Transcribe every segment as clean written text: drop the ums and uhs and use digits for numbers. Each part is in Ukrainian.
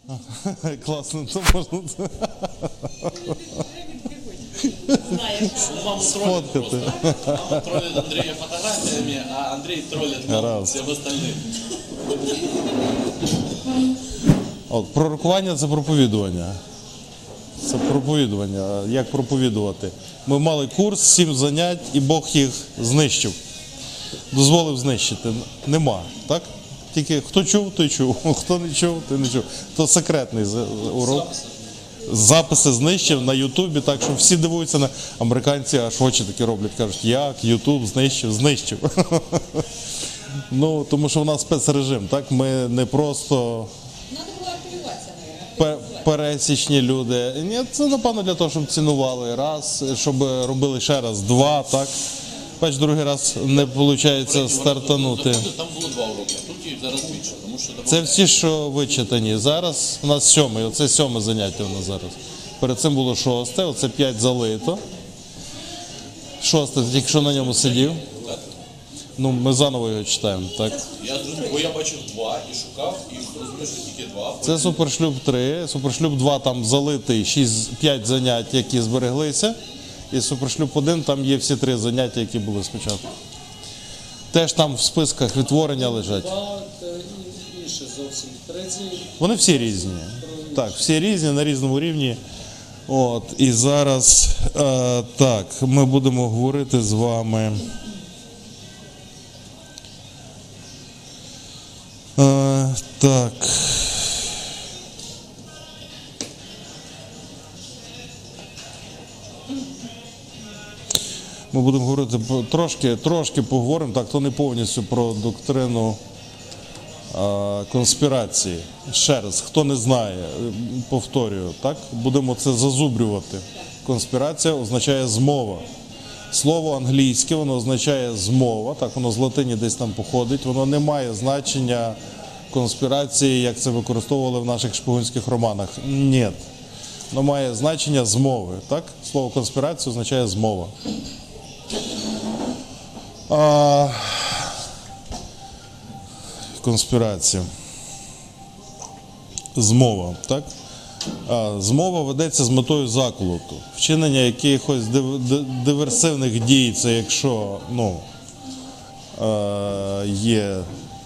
Класно, це можна сфоткати. Мама троллит Андрея фотографиями, а Андрей троллит маму всем остальным. От, пророкування – це проповідування. Це проповідування. Як проповідувати? Ми мали курс, 7 занять, і Бог їх знищив. Дозволив знищити. Нема, так? Тільки хто чув, той чув. Хто не чув, той не чув. То секретний урок. Записи знищив на Ютубі, так що всі дивуються на американці, аж очі такі роблять. Кажуть, як Ютуб знищив. Ну, тому що в нас спецрежим, так? Ми не просто пересічні люди. Ні, це, напевно, для того, щоб цінували раз, щоб робили ще раз, два, так? Бач, другий раз не виходить стартанути. Там було 2 уроки, а тут їх зараз більше. Тому що це всі, що вичитані. Зараз у нас 7-й, оце 7-е заняття у нас зараз. Перед цим було 6-те, оце 5 залито. 6-те, тільки що на ньому сидів. Ну, ми заново його читаємо, так? Я зрозумів, бо я бачив 2 і шукав, і розумію, що тільки 2. Це Супершлюб 3, Супершлюб 2 там залитий, 5 занять, які збереглися. І Супершлюб 1 там є всі 3 заняття, які були спочатку. Теж там в списках відтворення лежать. Інше зовсім. Третій. Вони всі різні. Так, всі різні, на різному рівні. От, і зараз, так, ми будемо говорити з вами. Так. Ми будемо говорити трошки поговоримо, так, то не повністю про доктрину конспірації. Ще раз, хто не знає, повторюю, так, будемо це зазубрювати. Конспірація означає змова. Слово англійське, воно означає змова, так, воно з латині десь там походить, воно не має значення конспірації, як це використовували в наших шпигунських романах. Ні. Воно має значення змови, так? Слово конспірація означає змова. Конспірація. Змова, так? Змова ведеться з метою заколоту. Вчинення якихось диверсивних дій, це якщо, ну, є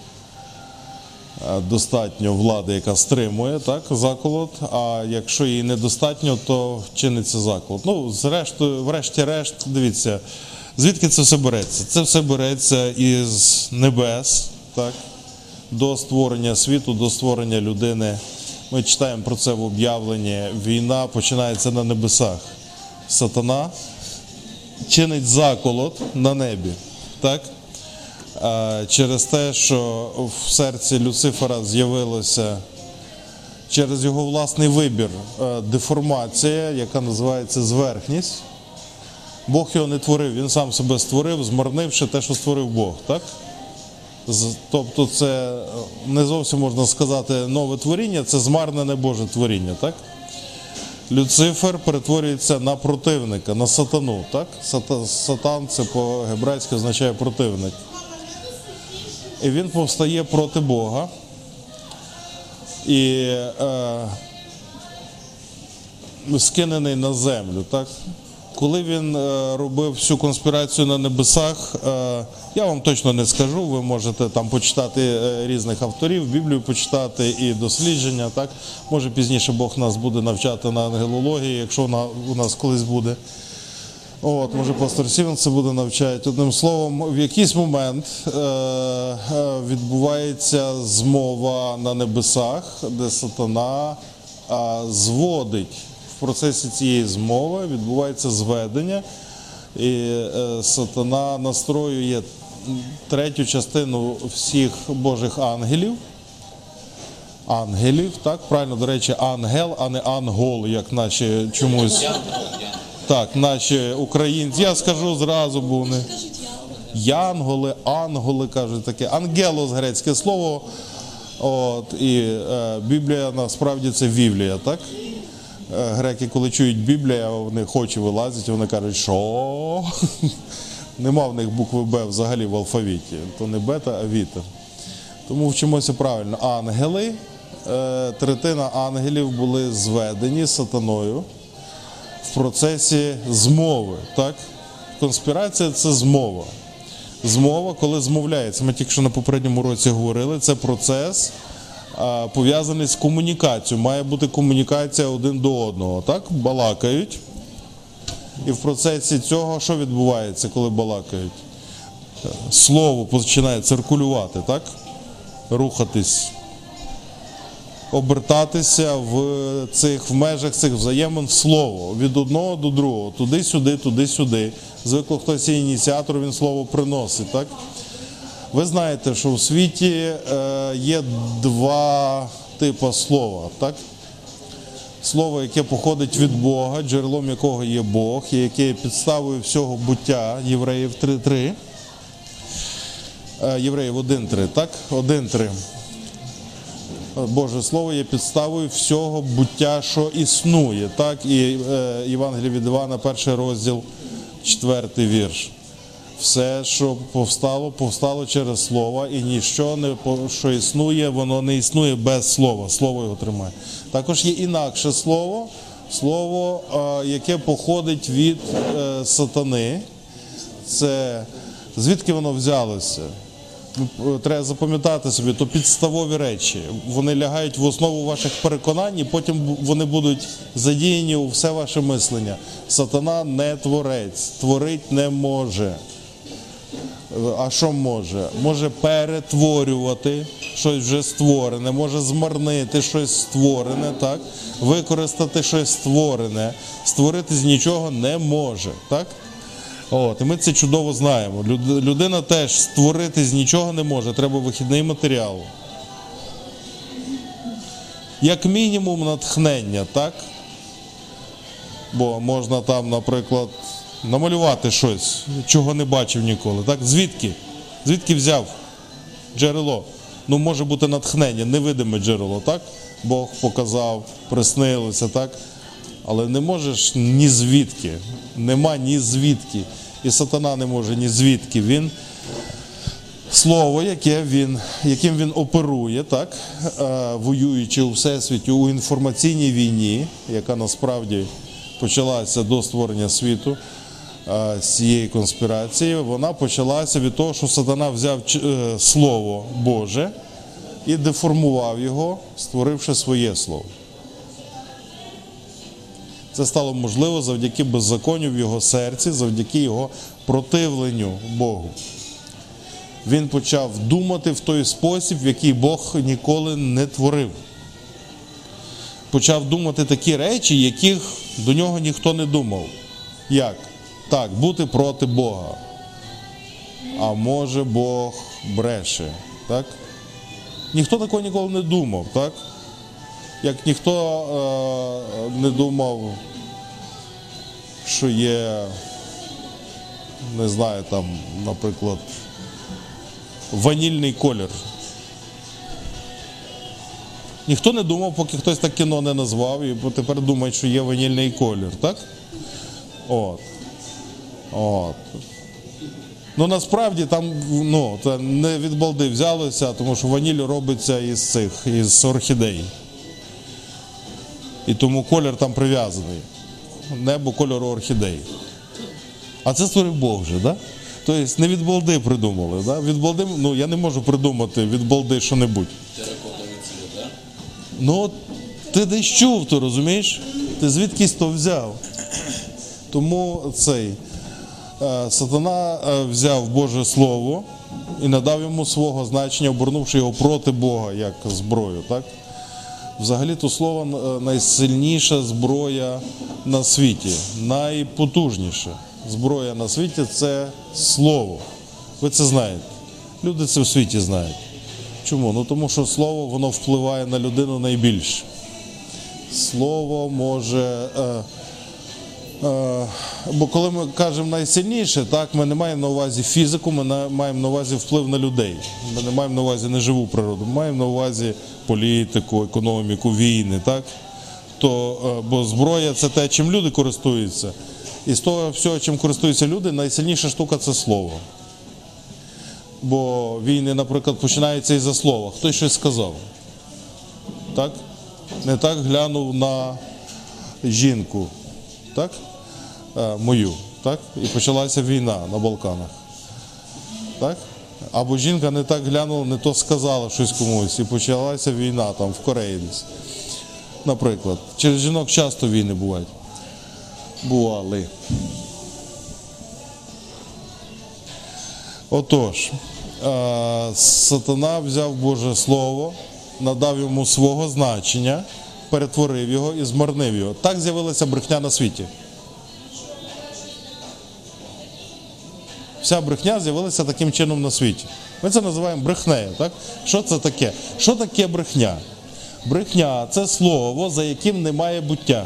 достатньо влади, яка стримує, так, заколот, а якщо її недостатньо, то чиниться заколот. Ну, врешті-решт, дивіться, звідки це все береться? Це все береться із небес, так, до створення світу, до створення людини. Ми читаємо про це в об'явленні. Війна починається на небесах. Сатана чинить заколот на небі, так? Через те, що в серці Люцифера з'явилося через його власний вибір деформація, яка називається зверхність. Бог його не творив, він сам себе створив, змарнивши те, що створив Бог, так? Тобто це не зовсім можна сказати нове творіння, це змарнене Боже творіння, так? Люцифер перетворюється на противника, на сатану, так? Сатан це по-гебрейськи означає противник. І він повстає проти Бога. І скинений на землю, так? Коли він робив всю конспірацію на небесах, я вам точно не скажу, ви можете там почитати різних авторів, Біблію почитати і дослідження, так? Може пізніше Бог нас буде навчати на ангелології, якщо вона у нас колись буде. От, може пастор Сівен це буде навчати. Одним словом, в якийсь момент відбувається змова на небесах, де сатана зводить. В процесі цієї змови відбувається зведення, і сатана настроює третю частину всіх Божих ангелів. Ангелів, так, правильно, до речі, ангел, а не ангол, як наші чомусь. Так, наші українці, я скажу зразу, бо вони янголи, анголи кажуть таке. Ангелос грецьке слово. От, і Біблія насправді це Вівлія, так? Греки, коли чують Біблія, в них очі вилазять, вони кажуть, що? Нема в них букви Б взагалі в алфавіті. То не бета, а віта. Тому вчимося правильно. Ангели, третина ангелів були зведені сатаною в процесі змови. Так? Конспірація – це змова. Змова, коли змовляється. Ми тільки що на попередньому році говорили, це процес, пов'язаний з комунікацією. Має бути комунікація один до одного. Так? Балакають. І в процесі цього що відбувається, коли балакають? Слово починає циркулювати, так? Рухатись, обертатися в межах цих взаємин в слово. Від одного до другого. Туди-сюди, туди-сюди. Звикло хтось є ініціатор, він слово приносить, так? Ви знаєте, що в світі є два типи слова, так? Слово, яке походить від Бога, джерелом якого є Бог, і яке є підставою всього буття, Євреїв 3.3. Євреїв 1.3, так? 1.3. Боже Слово є підставою всього буття, що існує, так? І Євангеліє від Івана, 1 розділ, 4 вірш. Все, що повстало через Слово, і ніщо, що існує, воно не існує без Слова. Слово його тримає. Також є інакше слово, слово, яке походить від сатани. Це звідки воно взялося? Треба запам'ятати собі, то підставові речі. Вони лягають в основу ваших переконань, і потім вони будуть задіяні у все ваше мислення. Сатана не творець, творить не може. А що може? Може перетворювати щось вже створене, може змарнити щось створене, так? Використати щось створене, створити з нічого не може, так? От, і ми це чудово знаємо. Людина теж створити з нічого не може, треба вихідний матеріал. Як мінімум натхнення, так? Бо можна там, наприклад, намалювати щось, чого не бачив ніколи, так? Звідки? Звідки взяв джерело? Ну, може бути натхнення, невидиме джерело, так? Бог показав, приснилося, так? Але не можеш ні звідки, нема ні звідки. І сатана не може ні звідки. Він, слово, яким він оперує, так? Воюючи у всесвіті, у інформаційній війні, яка насправді почалася до створення світу, з цієї конспірації, вона почалася від того, що сатана взяв Слово Боже і деформував його, створивши своє слово. Це стало можливо завдяки беззаконню в його серці, завдяки його противленню Богу. Він почав думати в той спосіб, в який Бог ніколи не творив. Почав думати такі речі, яких до нього ніхто не думав. Як? Так, бути проти Бога. А може Бог бреше, так? Ніхто такого ніколи не думав, так? Як ніхто не думав, що є, не знаю, там, наприклад, ванільний колір. Ніхто не думав, поки хтось так кіно не назвав, і тепер думають, що є ванільний колір, так? От. Ну, насправді, там, це не від балди взялося, тому що ваніль робиться із орхідей. І тому колір там прив'язаний. Небо кольору орхідей. А це створив Бог вже, да? Тобто не від балди придумали, да? Від балди, я не можу придумати від балди що-небудь. Теракотовий цвіт, да? Ну, ти десь чув, ти розумієш? Ти звідкись то взяв. Тому сатана взяв Боже Слово і надав йому свого значення, обернувши його проти Бога, як зброю, так? Взагалі-то слово найсильніша зброя на світі, найпотужніша зброя на світі – це слово. Ви це знаєте. Люди це в світі знають. Чому? Ну тому що слово, воно впливає на людину найбільше. Слово може... Бо коли ми кажемо найсильніше, так, ми не маємо на увазі фізику, ми маємо на увазі вплив на людей. Ми не маємо на увазі неживу природу, ми маємо на увазі політику, економіку, війни, так? Бо зброя – це те, чим люди користуються. І з того всього, чим користуються люди, найсильніша штука – це слово. Бо війни, наприклад, починаються із-за слова. Хтось щось сказав. так? Не так глянув на жінку, так? Мою, так? І почалася війна на Балканах. Так? Або жінка не так глянула, не то сказала щось комусь, і почалася війна там в Кореї десь. Наприклад. Через жінок часто війни бувають. Бували. Отож, сатана взяв Боже Слово, надав йому свого значення, перетворив його і змарнив його. Так з'явилася брехня на світі. Вся брехня з'явилася таким чином на світі. Ми це називаємо брехнею, так? Що це таке? Що таке брехня? Брехня – це слово, за яким немає буття.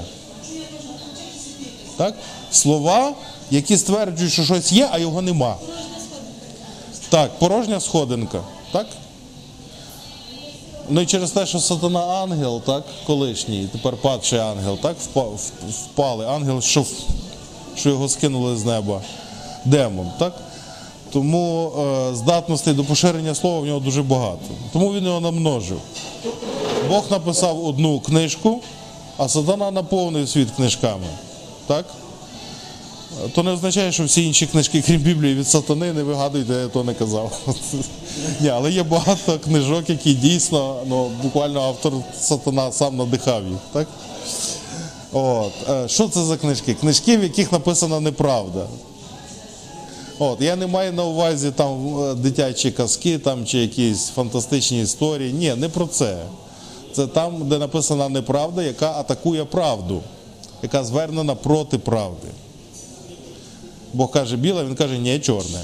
Так? Слова, які стверджують, що щось є, а його нема. Так, порожня сходинка, так? Ну і через те, що сатана ангел, так, колишній, тепер падший ангел, так, впали. Ангел, що його скинули з неба. Демон, так? Тому здатностей до поширення слова в нього дуже багато. Тому він його намножив. Бог написав одну книжку, а сатана наповнив світ книжками. Так? То не означає, що всі інші книжки, крім Біблії, від сатани, не вигадуйте, я то не казав. Ні, але є багато книжок, які дійсно, буквально автор сатана сам надихав їх. Так? От. Що це за книжки? Книжки, в яких написана неправда. От. Я не маю на увазі там дитячі казки там, чи якісь фантастичні історії. Ні, не про це. Це там, де написана неправда, яка атакує правду, яка звернена проти правди. Бог каже біле, він каже ні, чорне.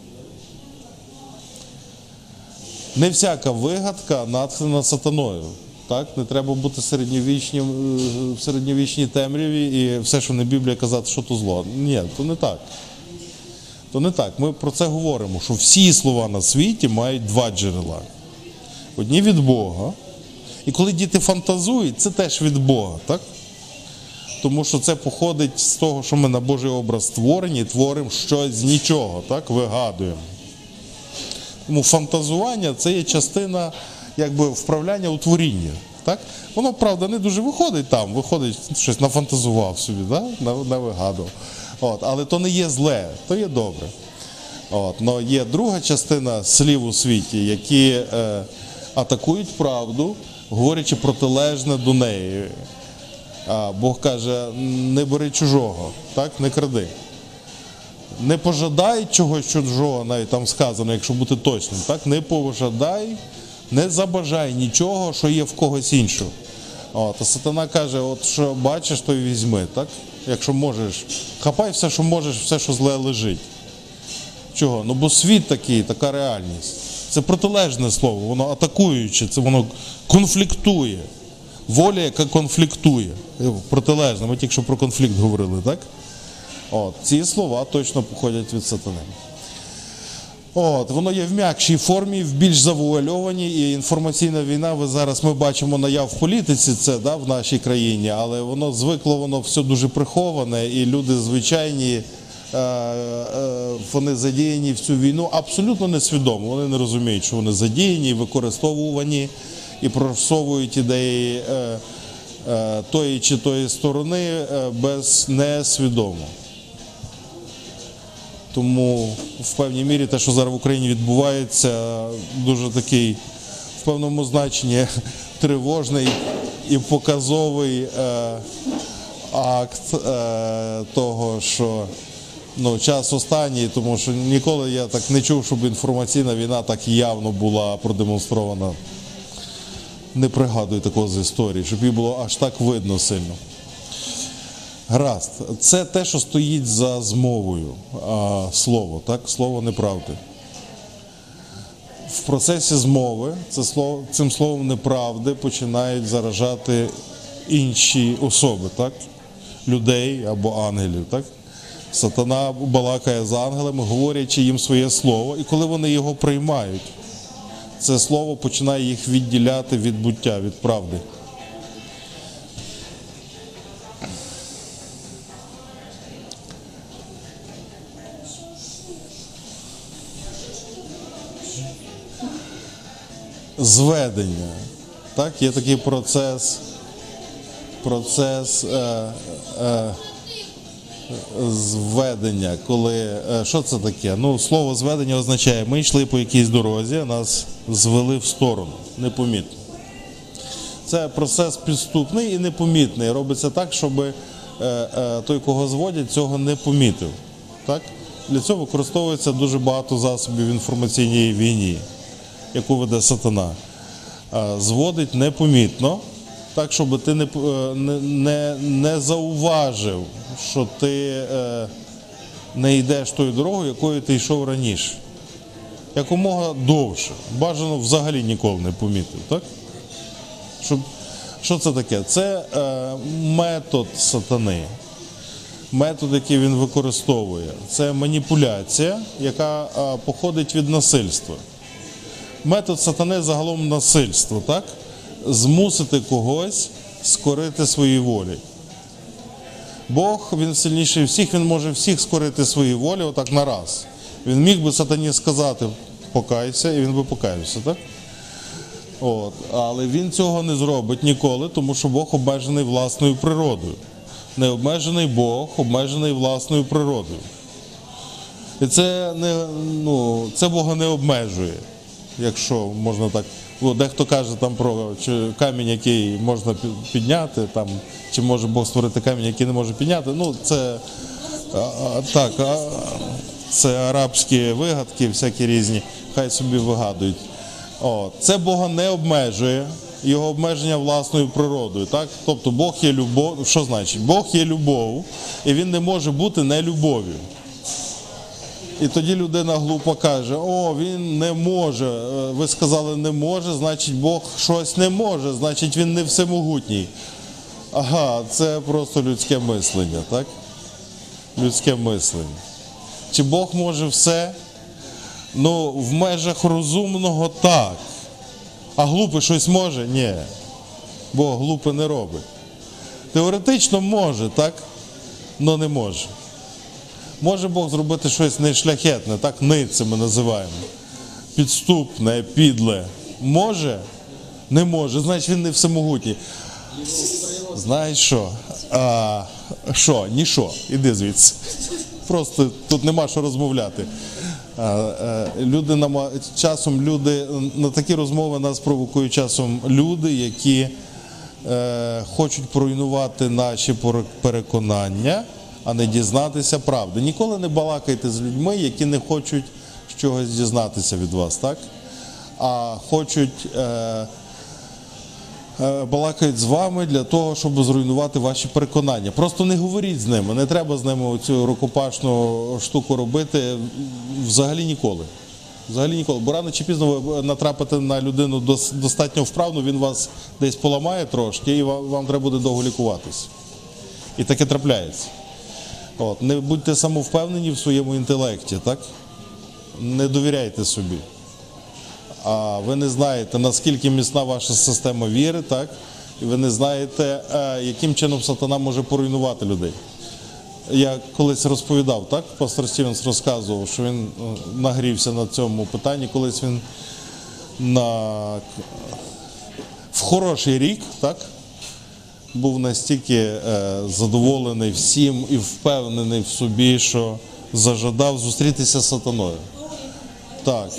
Не всяка вигадка натхнена сатаною. Так? Не треба бути в середньовічній темряві і все, що не Біблія, казати, що то зло. Ні, то не так. То не так. Ми про це говоримо, що всі слова на світі мають два джерела. Одні від Бога. І коли діти фантазують, це теж від Бога, так? Тому що це походить з того, що ми на Божий образ створені, творимо щось з нічого, так? Вигадуємо. Тому фантазування – це є частина, якби, вправляння у творіння, так? Воно, правда, не дуже виходить там, виходить, щось нафантазував собі, да? Навигадував. От, але то не є зле, то є добре. От, но є друга частина слів у світі, які атакують правду, говорячи протилежне до неї. Бог каже, не бери чужого, так, не кради. Не пожадай чогось чужого, навіть там сказано, якщо бути точним, так, не пожадай, не забажай нічого, що є в когось іншого. От, а сатана каже, от що бачиш, то й візьми, так, якщо можеш, хапай все, що можеш, все, що зле лежить. Чого? Ну, бо світ такий, така реальність. Це протилежне слово, воно атакуюче, це воно конфліктує. Воля, яка конфліктує. Протилежно, ми тільки що про конфлікт говорили, так? От, ці слова точно походять від сатани. От, воно є в м'якшій формі, в більш завуальованій, і інформаційна війна, ми бачимо наяв в політиці, це, да, в нашій країні, але воно звикло, воно все дуже приховане, і люди звичайні, вони задіяні в цю війну абсолютно несвідомо. Вони не розуміють, що вони задіяні, використовувані і просовують ідеї тої чи тої сторони несвідомо. Тому в певній мірі те, що зараз в Україні відбувається, дуже такий в певному значенні тривожний і показовий акт того, що час останній, тому що ніколи я так не чув, щоб інформаційна війна так явно була продемонстрована. Не пригадую такого з історії, щоб її було аж так видно сильно. Гаразд. Це те, що стоїть за змовою. Слово, так? Слово неправди. В процесі змови цим словом неправди починають заражати інші особи, так? Людей або ангелів, так? Сатана балакає з ангелами, говорячи їм своє слово, і коли вони його приймають, це слово починає їх відділяти від буття, від правди. Зведення. так? Є такий процес зведення, коли, що це таке? Ну, слово зведення означає, ми йшли по якійсь дорозі, а нас звели в сторону, непомітно. Це процес підступний і непомітний. Робиться так, щоб той, кого зводять, цього не помітив. Так? Для цього використовується дуже багато засобів в інформаційній війні, яку веде сатана. Зводить непомітно, так, щоб ти не зауважив, що ти не йдеш тою дорогою, якою ти йшов раніше. Якомога довше. Бажано взагалі ніколи не помітив. Так? Що це таке? Це метод сатани. Метод, який він використовує. Це маніпуляція, яка походить від насильства. Метод сатани загалом насильство, так? Змусити когось скорити своїй волі. Бог, він сильніший всіх, він може всіх скорити своїй волі отак на раз. Він міг би сатані сказати покайся, і він би покаявся, так? От. Але він цього не зробить ніколи, тому що Бог обмежений власною природою. Необмежений Бог, обмежений власною природою. І це Бога не обмежує, якщо можна так. Дехто каже там про камінь, який можна підняти, там, чи може Бог створити камінь, який не може підняти. Ну, це арабські вигадки, всякі різні, хай собі вигадують. Це Бога не обмежує, його обмеження власною природою. Так? Тобто Бог є любов. Що значить? Бог є любов, і він не може бути нелюбов'ю. І тоді людина глупо каже, він не може. Ви сказали не може, значить Бог щось не може, значить він не всемогутній. Ага, це просто людське мислення, так? Людське мислення. Чи Бог може все? Ну, в межах розумного так. А глупий щось може? Ні. Бог глупе не робить. Теоретично може, так? Но не може. Може Бог зробити щось нешляхетне, так, ницце ми називаємо. Підступне, підле. Може? Не може. Значить він не всемогутній. Знаєш що? Що? Ніщо. Іди звідси. Просто тут нема що розмовляти. Люди на такі розмови нас провокують часом люди, які хочуть поруйнувати наші переконання, а не дізнатися правди. Ніколи не балакайте з людьми, які не хочуть чогось дізнатися від вас, так? А хочуть, балакають з вами для того, щоб зруйнувати ваші переконання. Просто не говоріть з ними, не треба з ними цю рукопашну штуку робити взагалі ніколи. Взагалі ніколи. Бо рано чи пізно ви натрапите на людину достатньо вправну, він вас десь поламає трошки, і вам треба буде довго лікуватись. І таке трапляється. Не будьте самовпевнені в своєму інтелекті, так? Не довіряйте собі. А ви не знаєте, наскільки міцна ваша система віри, так? І ви не знаєте, яким чином сатана може поруйнувати людей. Я колись розповідав, так? Пастор Стівенс розказував, що він нагрівся на цьому питанні. Колись він в хороший рік, так? Був настільки задоволений всім і впевнений в собі, що зажадав зустрітися з сатаною. Так.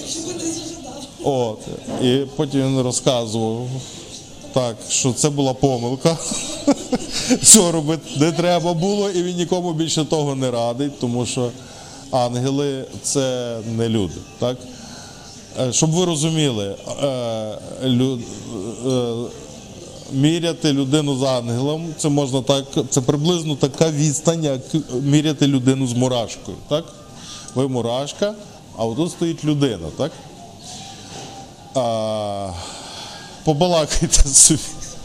І потім він розказував, так, що це була помилка. Цього робити не треба було, і він нікому більше того не радить, тому що ангели – це не люди. Так? Щоб ви розуміли, міряти людину з ангелом, це можна так, це приблизно така відстань, як міряти людину з мурашкою. Так? Ви мурашка, а отут стоїть людина, так? Побалакайте собі.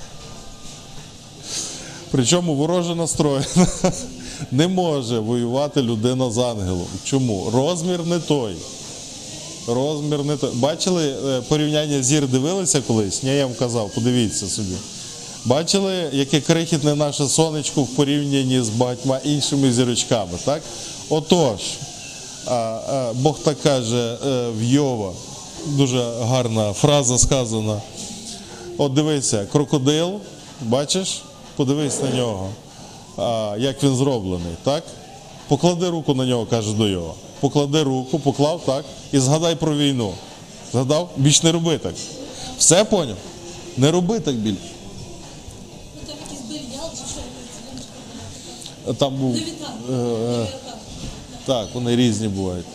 Причому вороже настроєна. Не може воювати людина з ангелом. Чому? Розмір не той. Розмір не той. Бачили порівняння зір, дивилися колись? Ні, я вам казав, подивіться собі. Бачили, яке крихітне наше сонечко в порівнянні з багатьма іншими зірочками, так? Отож, Бог так каже в Йова, дуже гарна фраза сказана, От дивися, крокодил, бачиш? Подивись на нього, як він зроблений, так? Поклади руку на нього, каже до його. Поклади руку, поклав, так? І згадай про війну. Згадав? Більш не роби так. Все поняв? Не роби так більше. Там якийсь бельял чи що? Там був... Левітан. Так, вони різні бувають.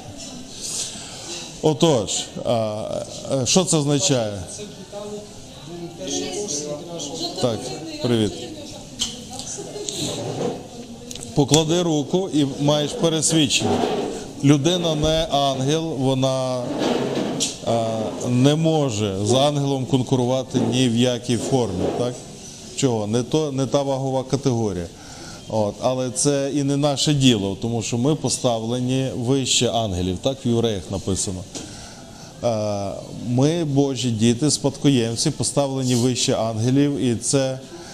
Отож, що це означає? Це питання, він першокурсник нашого. Так, привіт. Поклади руку і маєш пересвідчення. Людина не ангел, вона не може з ангелом конкурувати ні в якій формі. Так? Чого? Не та вагова категорія. От. Але це і не наше діло, тому що ми поставлені вище ангелів, так в Євреях написано. Ми, Божі діти, спадкоємці, поставлені вище ангелів, і це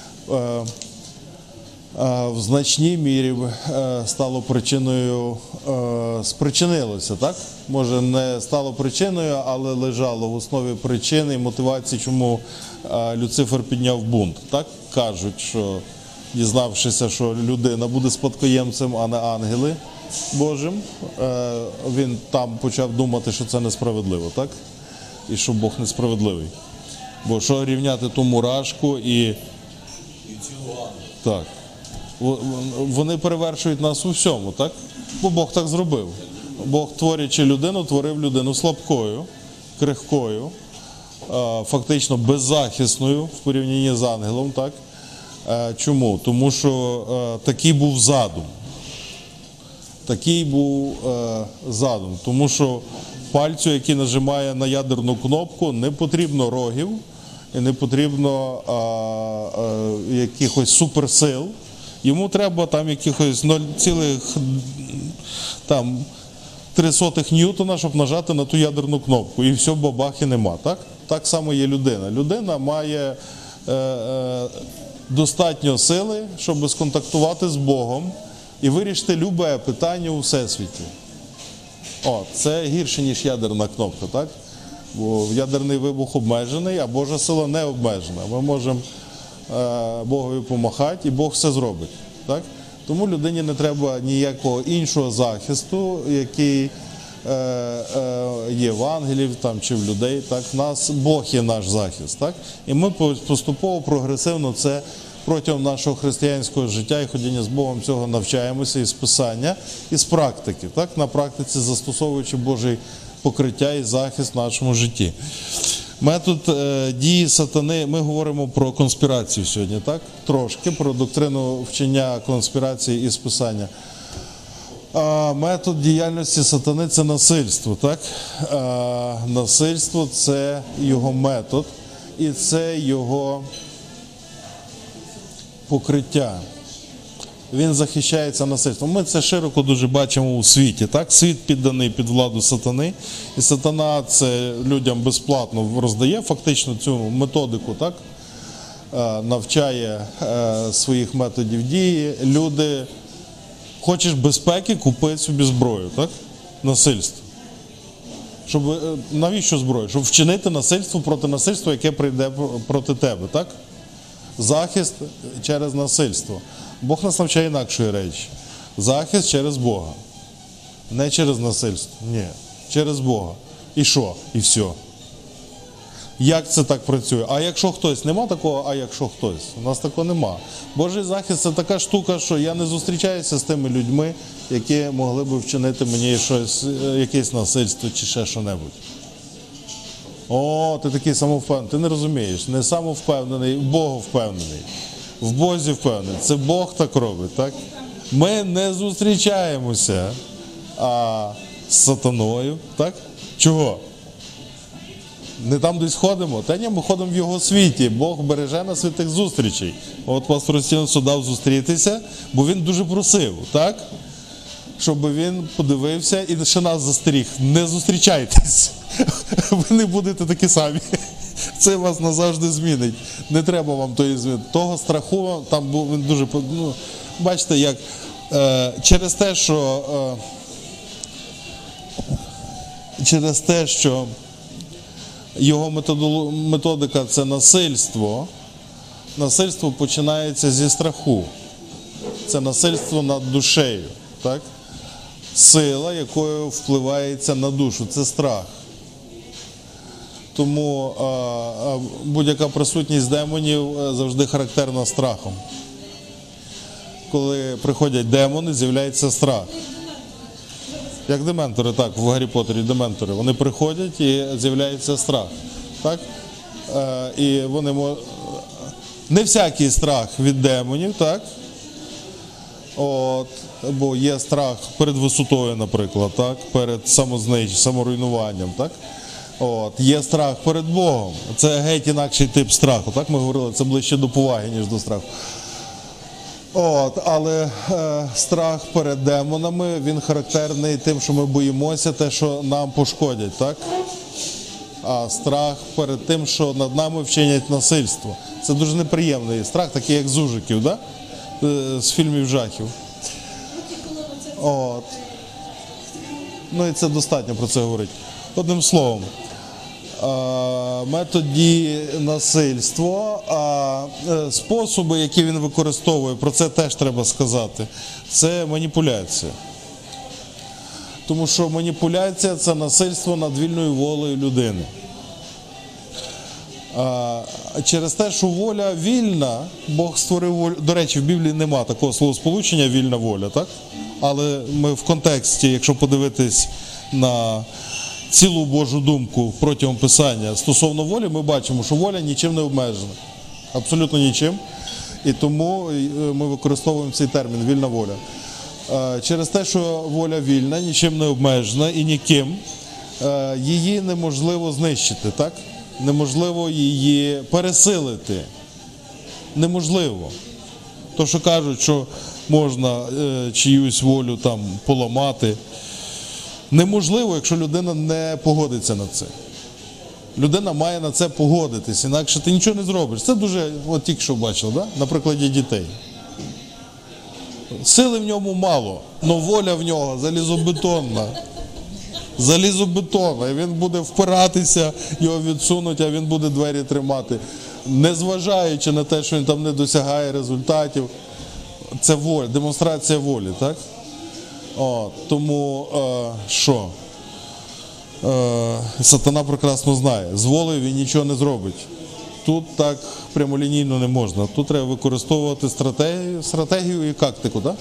в значній мірі стало причиною, спричинилося, так? Може, не стало причиною, але лежало в основі причини і мотивації, чому Люцифер підняв бунт. Так кажуть, що дізнавшися, що людина буде спадкоємцем, а не ангели Божим, він там почав думати, що це несправедливо, так? І що Бог несправедливий. Бо що рівняти ту мурашку і так. Вони перевершують нас у всьому, так? Бо Бог так зробив. Бог, творячи людину, творив людину слабкою, крихкою, фактично беззахисною в порівнянні з ангелом, так? Чому? Тому що такий був задум. Такий був задум. Тому що пальцю, який нажимає на ядерну кнопку, не потрібно рогів і не потрібно якихось суперсил. Йому треба там якихось 0,3 ньютона, щоб нажати на ту ядерну кнопку. І все, бабахи нема. Так? Так само є людина. Людина має достатньо сили, щоб сконтактувати з Богом і вирішити любе питання у всесвіті. Це гірше, ніж ядерна кнопка, так? Бо ядерний вибух обмежений, а Божа сила не обмежена. Ми можемо Богові помахати, і Бог все зробить. Так? Тому людині не треба ніякого іншого захисту, який є в ангелів там, чи в людей. Так? Бог є наш захист. Так? І ми поступово, прогресивно це протягом нашого християнського життя і ходіння з Богом цього навчаємося із Писання, і з практики. Так? На практиці застосовуючи Божий покриття і захист в нашому житті. Метод дії сатани, ми говоримо про конспірацію сьогодні, так? Трошки, про доктрину вчення конспірації із Писання. Метод діяльності сатани – це насильство, так? Насильство – це його метод, і це його покриття. Він захищається насильством. Ми це широко дуже бачимо у світі. Так? Світ підданий під владу сатани. І сатана це людям безплатно роздає фактично цю методику, так? Навчає своїх методів дії. Люди, хочеш безпеки, купи собі зброю, так? Насильство. Навіщо зброю? Щоб вчинити насильство проти насильства, яке прийде проти тебе, так? Захист через насильство. Бог нас навчає інакшої речі. Захист через Бога. Не через насильство. Ні. Через Бога. І що? І все. Як це так працює? А якщо хтось? Нема такого, а якщо хтось? У нас такого нема. Божий захист – це така штука, що я не зустрічаюся з тими людьми, які могли б вчинити мені якесь насильство чи ще що-небудь. Ти такий самовпевнений. Ти не розумієш. Не самовпевнений, в Богу впевнений. В Бозі впевнений. Це Бог так робить, так? Ми не зустрічаємося з сатаною, так? Чого? Не там десь ходимо? Та ні, ми ходимо в його світі. Бог береже нас від тих зустрічей. От пастор Стінцо дав зустрітися, бо він дуже просив, так? Щоб він подивився і ще нас застеріг. Не зустрічайтесь. Ви не будете такі самі. Це вас назавжди змінить. Не треба вам тої зміни. Того страху, там був він дуже... бачите, як через те, що Його методика – це насильство. Насильство починається зі страху. Це насильство над душею. Так? Сила, якою впливається на душу – це страх. Тому будь-яка присутність демонів завжди характерна страхом. Коли приходять демони, з'являється страх. Як дементори, так, в Гаррі Поттері дементори. Вони приходять і з'являється страх. Так? І вони не всякий страх від демонів, так? От, бо є страх перед висотою, наприклад, так? Перед саморуйнуванням, так? От, є страх перед Богом. Це геть інакший тип страху. Так ми говорили, це ближче до поваги, ніж до страху. От, але страх перед демонами, він характерний тим, що ми боїмося те, що нам пошкодять, так? А страх перед тим, що над нами вчинять насильство. Це дуже неприємний страх, такий як з ужиків, да? З фільмів жахів. От. Ну і це достатньо про це говорити. Одним словом, метод дії насильство, а способи, які він використовує, про це теж треба сказати, це маніпуляція. Тому що маніпуляція – це насильство над вільною волею людини. Через те, що воля вільна, Бог створив волю. До речі, в Біблії нема такого словосполучення «вільна воля», так? Але ми в контексті, якщо подивитись на цілу Божу думку протягом Писання стосовно волі, ми бачимо, що воля нічим не обмежена. Абсолютно нічим. І тому ми використовуємо цей термін «вільна воля». Через те, що воля вільна, нічим не обмежена і ніким, її неможливо знищити, так? Неможливо її пересилити. Неможливо. То, що кажуть, що можна чиюсь волю там поламати, неможливо, якщо людина не погодиться на це. Людина має на це погодитись, інакше ти нічого не зробиш. Це дуже, от тільки що бачив, да? На прикладі дітей. Сили в ньому мало, але воля в нього залізобетонна. Залізобетонна. І він буде впиратися, його відсунуть, а він буде двері тримати. Незважаючи на те, що він там не досягає результатів. Це воля, демонстрація волі, так? Тому що? Сатана прекрасно знає. З волею він нічого не зробить. Тут так прямолінійно не можна. Тут треба використовувати стратегію і тактику, так?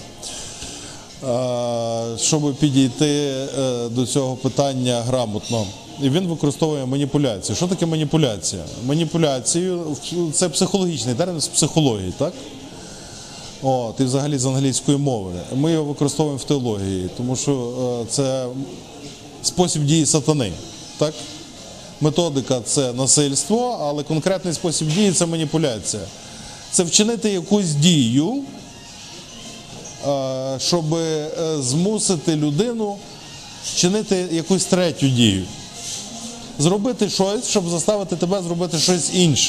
Щоб підійти до цього питання грамотно. І він використовує маніпуляцію. Що таке маніпуляція? Маніпуляцію – це психологічний термін з психології, так? І взагалі з англійської мови. Ми його використовуємо в теології, тому що це спосіб дії сатани, так? Методика – це насильство, але конкретний спосіб дії – це маніпуляція. Це вчинити якусь дію, щоб змусити людину чинити якусь третю дію. Зробити щось, щоб заставити тебе зробити щось інше.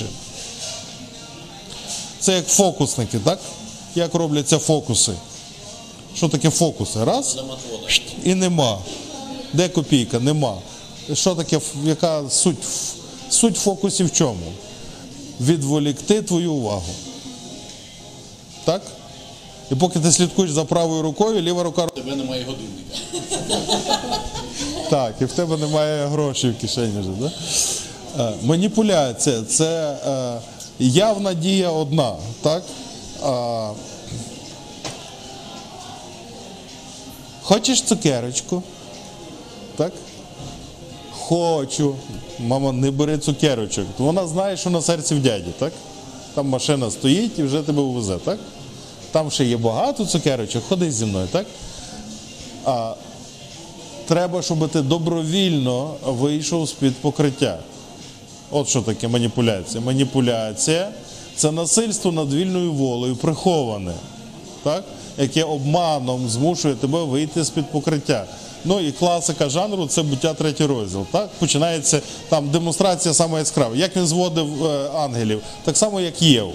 Це як фокусники, так? Як робляться фокуси? Що таке фокуси? Раз, і нема. Де копійка? Нема. Що таке, яка суть? Суть фокусів в чому? Відволікти твою увагу. Так? І поки ти слідкуєш за правою рукою, ліва рука... У тебе немає годинника. Так, і в тебе немає грошей в кишені вже, да? Маніпуляція – це явна дія одна, так? Хочеш цукерочку? Так? Хочу. Мама, не бери цукерочок. Вона знає, що на серці в дяді, так? Там машина стоїть і вже тебе увезе, так? Там ще є багато цукерочок, ходи зі мною, так? Треба, щоб ти добровільно вийшов з-під покриття. От що таке маніпуляція. Маніпуляція – це насильство над вільною волею, приховане, так? Яке обманом змушує тебе вийти з-під покриття. Ну і класика жанру – це «Буття» 3 розділ. Так? Починається там демонстрація саме яскрава. Як він зводив ангелів? Так само, як Єв.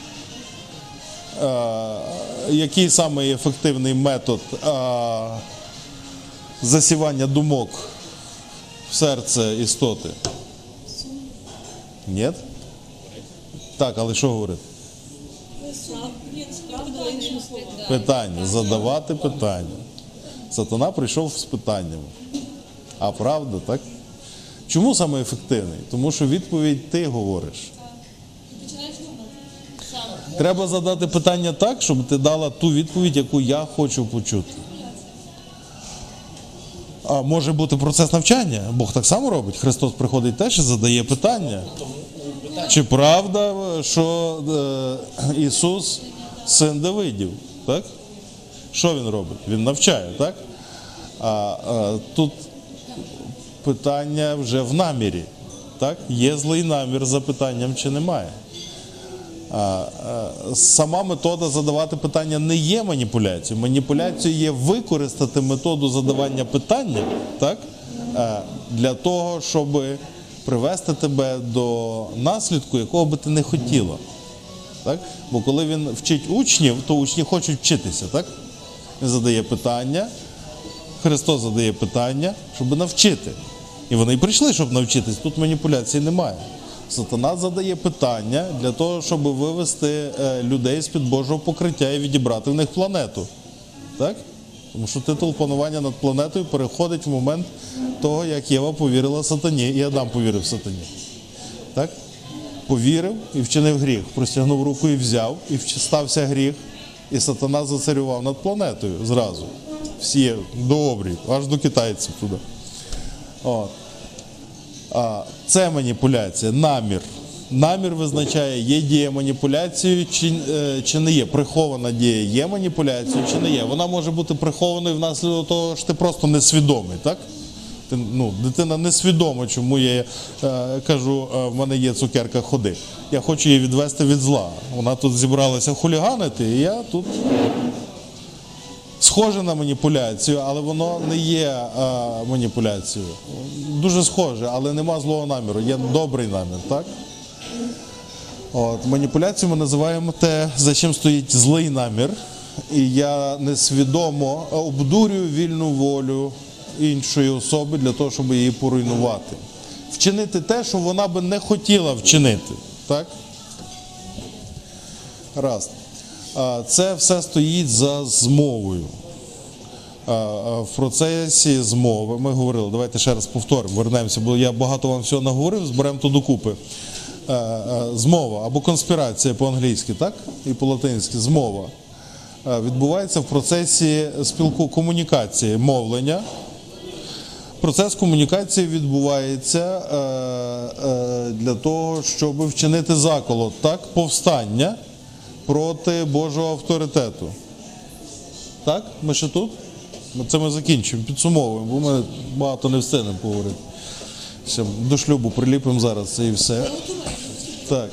Який самий ефективний метод засівання думок в серце істоти? Ні? Так, але що говорити? Нет, правда, іншими словами. Питання, задавати питання. Сатана прийшов з питаннями. А правда, так? Чому саме ефективний? Тому що відповідь ти говориш. Починаєш думати. Сам. Треба задати питання так, щоб ти дала ту відповідь, яку я хочу почути. А може бути процес навчання? Бог так само робить. Христос приходить теж і задає питання. Чи правда, що Ісус син Давидів? Так? Що він робить? Він навчає, так? Тут питання вже в намірі. Так? Є злий намір за питанням чи немає. Сама метода задавати питання не є маніпуляцією. Маніпуляцією є використати методу задавання питання, так? Для того, щоб привести тебе до наслідку, якого би ти не хотіла. Так? Бо коли він вчить учнів, то учні хочуть вчитися. Так? Він задає питання, Христос задає питання, щоб навчити. І вони й прийшли, щоб навчитись. Тут маніпуляцій немає. Сатана задає питання для того, щоб вивести людей з-під Божого покриття і відібрати в них планету. Так? Тому що титул панування над планетою переходить в момент того, як Єва повірила Сатані, і Адам повірив Сатані. Так? Повірив і вчинив гріх. Простягнув руку і взяв, і стався гріх. І Сатана зацарював над планетою зразу. Всі добрі, аж до китайців туди. От. Це маніпуляція, намір. Намір визначає, є дія маніпуляцією чи не є. Прихована дія є маніпуляцією чи не є. Вона може бути прихованою внаслідок того, що ти просто несвідомий, так? Дитина несвідома, чому я кажу, в мене є цукерка, ходи. Я хочу її відвести від зла. Вона тут зібралася хуліганити, і я тут схоже на маніпуляцію, але воно не є маніпуляцією. Дуже схоже, але нема злого наміру, є добрий намір, так? От, маніпуляцію ми називаємо те, за чим стоїть злий намір, і я несвідомо обдурюю вільну волю іншої особи для того, щоб її поруйнувати. Вчинити те, що вона би не хотіла вчинити, так? Раз. Це все стоїть за змовою. В процесі змови, ми говорили, давайте ще раз повторимо, вернемося, бо я багато вам всього наговорив, зберемо то докупи. Змова або конспірація по-англійськи, так? І по-латинськи змова відбувається в процесі комунікації, мовлення. Процес комунікації відбувається для того, щоб вчинити заколот, так? Повстання проти Божого авторитету. Так? Ми ще тут? Це ми закінчуємо, підсумовуємо, бо ми багато не встигнемо поговорити. Все, до шлюбу приліпимо зараз це і все. Так.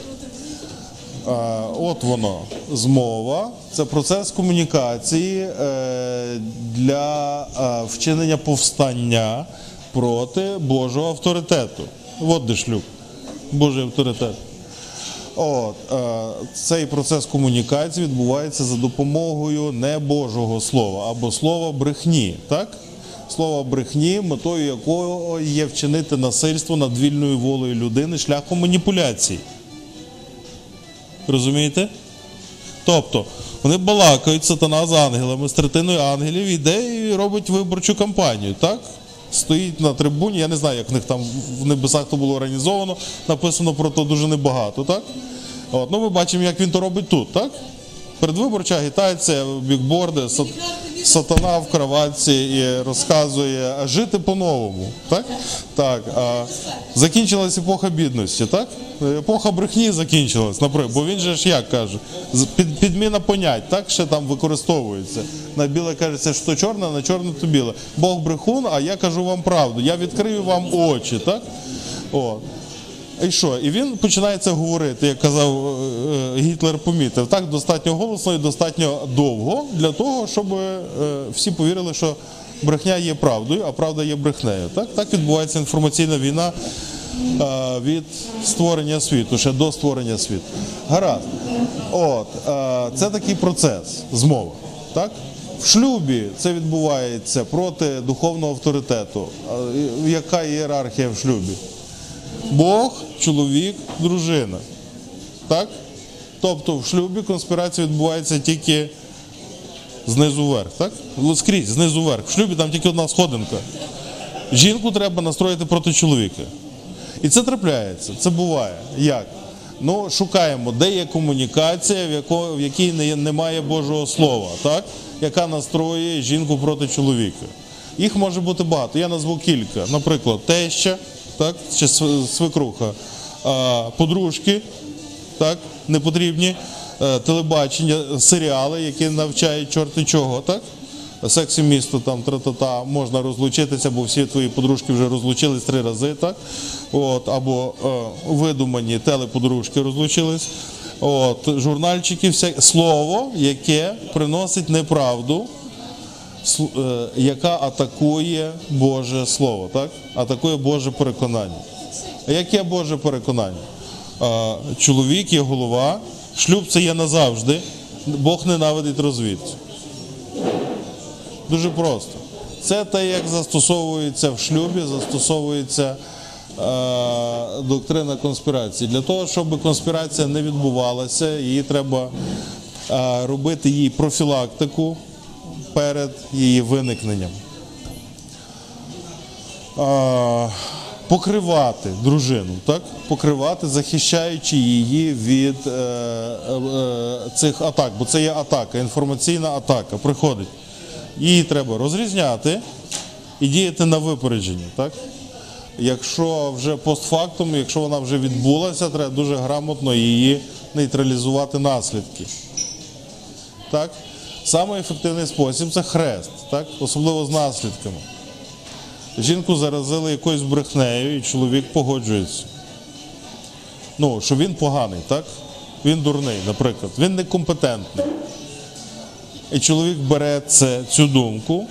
От воно, змова. Це процес комунікації для вчинення повстання проти Божого авторитету. От де шлюб. Божий авторитет. От, цей процес комунікації відбувається за допомогою не Божого слова, або слова брехні, так? Слова брехні, метою якого є вчинити насильство над вільною волею людини шляхом маніпуляцій. Розумієте? Тобто, вони балакають, сатана з ангелами, з третиною ангелів, іде і робить виборчу кампанію, так? Стоїть на трибуні, я не знаю, як в них там в небесах то було організовано, написано про то дуже небагато, так? От, ну ми бачимо, як він то робить тут, так? Передвиборча агітація, бікборди, сатана в кроватці і розказує жити по-новому, так? Так, закінчилась епоха бідності, так? Епоха брехні закінчилась, наприклад, бо він же ж як каже, підміна понять, так, ще там використовується. На біле кажеться, що чорне, на чорне то біле. Бог брехун, а я кажу вам правду, я відкрию вам очі, так? О. І що? І він починає це говорити, як казав Гітлер, помітив, так, достатньо голосно і достатньо довго для того, щоб всі повірили, що брехня є правдою, а правда є брехнею. Так, так відбувається інформаційна війна від створення світу, ще до створення світу. Гаразд. От, це такий процес, змова. Так? В шлюбі це відбувається проти духовного авторитету. Яка ієрархія в шлюбі? Бог, чоловік, дружина. Так? Тобто в шлюбі конспірація відбувається тільки знизу вверх, так? Скрізь, знизу вверх. В шлюбі там тільки одна сходинка. Жінку треба настроїти проти чоловіка. І це трапляється, це буває. Як? Ну, шукаємо, де є комунікація, в якій немає Божого Слова, так? Яка настроює жінку проти чоловіка. Їх може бути багато, я назву кілька. Наприклад, теща, так? Чи свекруха, подружки, так? Непотрібні, телебачення, серіали, які навчають чорти чого, так? Сексі місто, там, тра-та-та, можна розлучитися, бо всі твої подружки вже розлучились 3 рази, так? От, або видумані телеподружки розлучились. От, журнальчики, слово, яке приносить неправду, яка атакує Боже Слово, так? Атакує Боже переконання. А яке Боже переконання? Чоловік є голова, шлюб це є назавжди, Бог ненавидить розвід. Дуже просто. Це те, як застосовується в шлюбі, застосовується доктрина конспірації. Для того, щоб конспірація не відбувалася, її треба робити їй профілактику перед її виникненням. Покривати дружину, так? Покривати, захищаючи її від цих атак, бо це є атака, інформаційна атака, приходить. Її треба розрізняти і діяти на випередження, так? Якщо вже постфактум, якщо вона вже відбулася, треба дуже грамотно її нейтралізувати наслідки. Так? Самий ефективний спосіб – це хрест, так? Особливо з наслідками. Жінку заразили якоюсь брехнею, і чоловік погоджується. Ну, що він поганий, так? Він дурний, наприклад. Він некомпетентний. І чоловік бере цю думку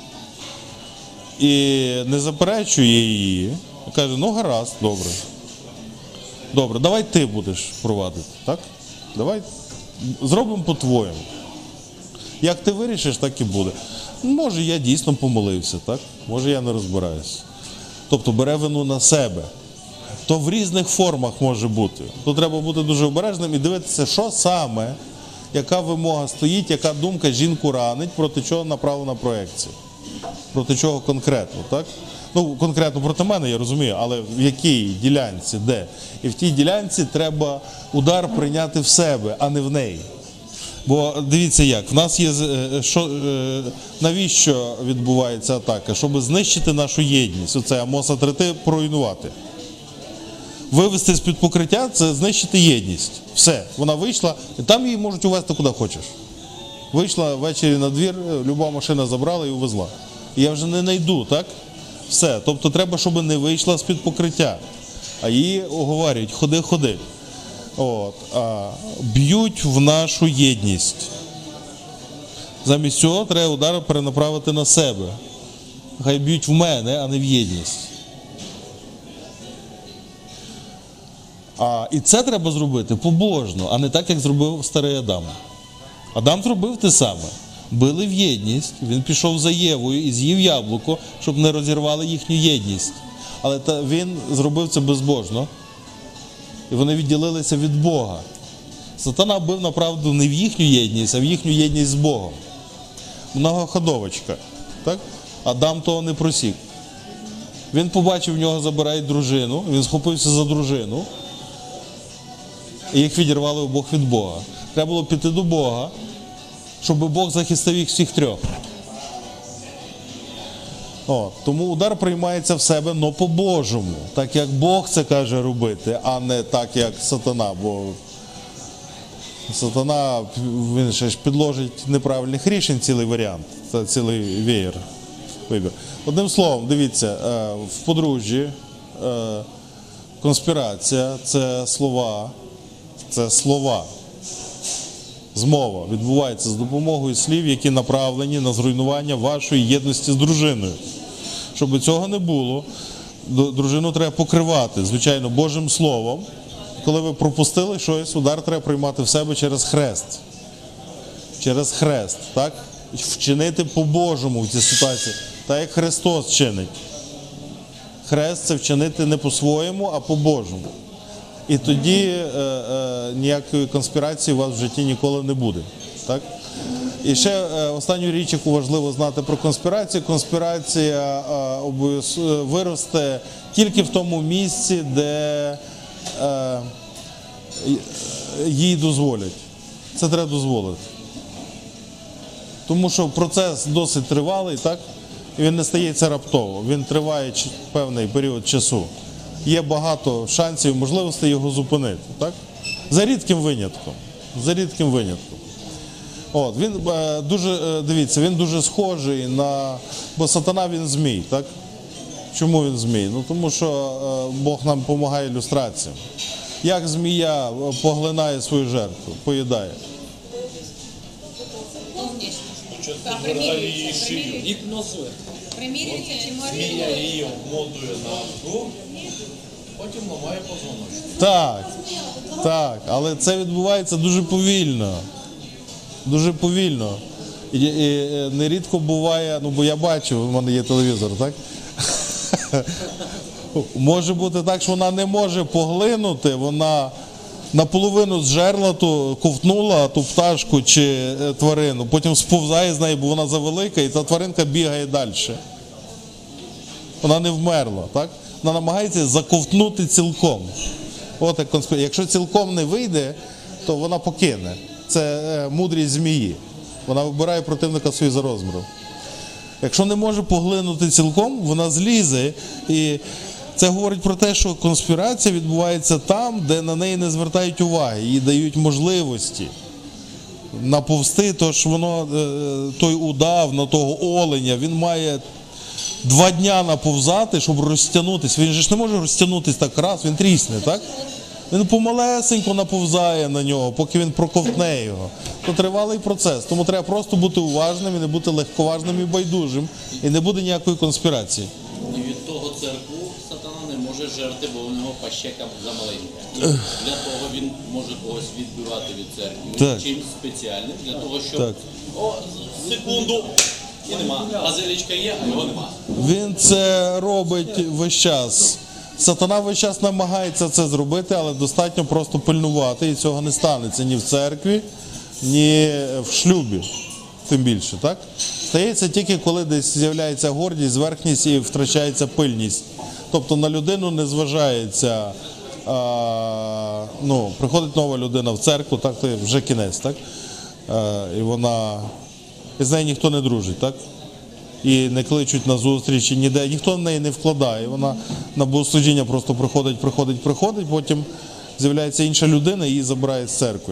і не заперечує її. І каже, ну гаразд, добре. Добре, давай ти будеш провадити, так? Давай зробимо по-твоєму. Як ти вирішиш, так і буде. Може, я дійсно помилився, так? Може, я не розбираюся. Тобто бере вину на себе. То в різних формах може бути. То треба бути дуже обережним і дивитися, що саме, яка вимога стоїть, яка думка жінку ранить, проти чого направлена проекція. Проти чого конкретно, так? Ну, конкретно проти мене, я розумію, але в якій ділянці, де? І в тій ділянці треба удар прийняти в себе, а не в неї. Бо дивіться як, в нас є, навіщо відбувається атака? Щоб знищити нашу єдність, оце Амоса 3 поруйнувати. Вивести з-під покриття – це знищити єдність. Все, вона вийшла, і там її можуть увезти куди хочеш. Вийшла ввечері на двір, люба машина забрала і увезла. І я вже не знайду, так? Все, тобто треба, щоб не вийшла з-під покриття. А її оговорюють, ходи. От, б'ють в нашу єдність. Замість цього треба удар перенаправити на себе. Хай б'ють в мене, а не в єдність. І це треба зробити побожно, а не так, як зробив старий Адам. Адам зробив те саме. Били в єдність, він пішов за Євою і з'їв яблуко, щоб не розірвали їхню єдність. Але він зробив це безбожно. І вони відділилися від Бога. Сатана бив, направду, не в їхню єдність, а в їхню єдність з Богом. Многоходовочка. Так? Адам того не просік. Він побачив, в нього забирають дружину, він схопився за дружину, і їх відірвали обох від Бога. Треба було піти до Бога, щоб Бог захистив їх всіх 3. Тому удар приймається в себе, но по-божому. Так як Бог це каже робити, а не так, як сатана. Бо сатана, він ще ж підложить неправильних рішень цілий варіант, це цілий вибір. Одним словом, дивіться, в подружжі конспірація – це слова. Змова відбувається з допомогою слів, які направлені на зруйнування вашої єдності з дружиною. Щоб цього не було, дружину треба покривати, звичайно, Божим Словом. Коли ви пропустили щось, удар треба приймати в себе через хрест. Через хрест, так? Вчинити по-божому в цій ситуації, так як Христос чинить. Хрест – це вчинити не по-своєму, а по-божому. І тоді ніякої конспірації у вас в житті ніколи не буде. Так? І ще останню річ, яку важливо знати про конспірацію. Конспірація виросте тільки в тому місці, де їй дозволять. Це треба дозволити. Тому що процес досить тривалий, так? І він не стається раптово. Він триває певний період часу. Є багато шансів, можливостей його зупинити. Так? За рідким винятком. За рідким винятком. От, він дуже, дивіться, він дуже схожий на... Бо сатана він змій, так? Чому він змій? Ну, тому що Бог нам допомагає ілюстраціям. Як змія поглинає свою жертву, поїдає? Гіпнозує. Примірюйте, чи може Змія її обмотує на руку, потім ламає позвоночник. Так, так, але це відбувається дуже повільно. Дуже повільно. І нерідко буває, ну бо я бачу, в мене є телевізор, так? Може бути так, що вона не може поглинути, вона наполовину зжерла, ковтнула ту пташку чи тварину, потім сповзає з неї, бо вона завелика, і та тваринка бігає далі. Вона не вмерла, так? Вона намагається заковтнути цілком. От як конспірація. Якщо цілком не вийде, то вона покине. Це мудрість змії. Вона вибирає противника собі за розміром. Якщо не може поглинути цілком, вона злізе. І це говорить про те, що конспірація відбувається там, де на неї не звертають уваги, їй дають можливості наповзти, тож воно, той удав на того оленя, він має 2 дня наповзати, щоб розтягнутися. Він же ж не може розтягнутися так раз, він трісне, так? Він помалесенько наповзає на нього, поки він проковтне його. То тривалий процес. Тому треба просто бути уважним і не бути легковажним і байдужим. І не буде ніякої конспірації. І від того церкву сатана не може жерти, бо у нього пащека замаленька. Для того він може когось відбивати від церкви. Так. Чимось спеціальним, для того, щоб Так. секунду і нема. Газелічка є, а його нема. Він це робить весь час. Сатана весь час намагається це зробити, але достатньо просто пильнувати, і цього не станеться ні в церкві, ні в шлюбі, тим більше, так? Стається тільки, коли десь з'являється гордість, зверхність і втрачається пильність. Тобто на людину не зважається, приходить нова людина в церкву, так, то вже кінець, так? І з нею ніхто не дружить, так? І не кличуть на зустрічі, ніде, ніхто в неї не вкладає. Вона на богослужіння просто приходить, потім з'являється інша людина і її забирає з церкви.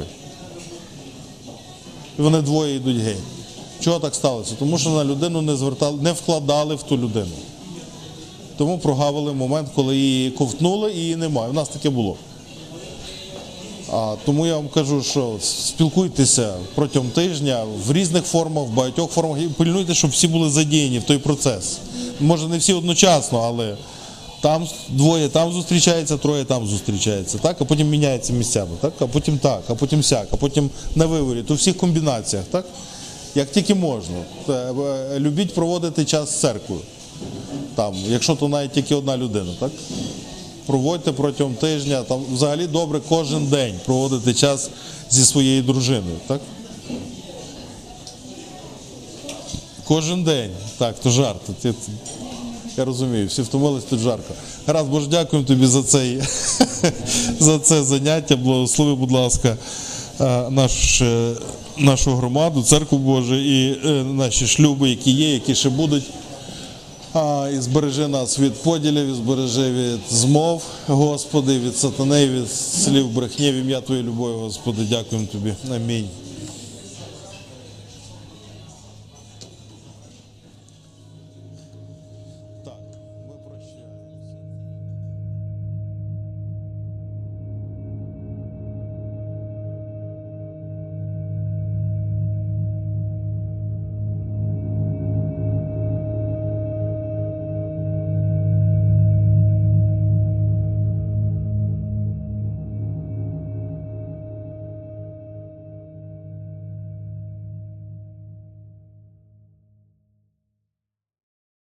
І вони двоє йдуть геть. Чого так сталося? Тому що на людину не вкладали в ту людину. Тому прогавили момент, коли її ковтнули і її немає. У нас таке було. Тому я вам кажу, що спілкуйтеся протягом тижня в різних формах, в багатьох формах і пильнуйте, щоб всі були задіяні в той процес. Може не всі одночасно, але там двоє там зустрічаються, троє там зустрічаються, так? А потім міняються місцями, так? А потім так, а потім сяк, а потім на виворі, у всіх комбінаціях, так? Як тільки можна. Любіть проводити час з церквою, там, якщо то навіть тільки одна людина, так? Проводьте протягом тижня, там взагалі добре кожен день проводити час зі своєю дружиною, так? Кожен день. Так, то жарт. Я розумію, всі втомились, тут жарко. Гаразд, Боже, дякуємо тобі за це заняття. Благослови, будь ласка, нашу громаду, церкву Божу і наші шлюби, які є, які ще будуть. І збережи нас від поділів, і збережи від змов, Господи, від сатани, від слів брехні, в ім'я Твоєї любові, Господи, дякуємо Тобі. Амінь.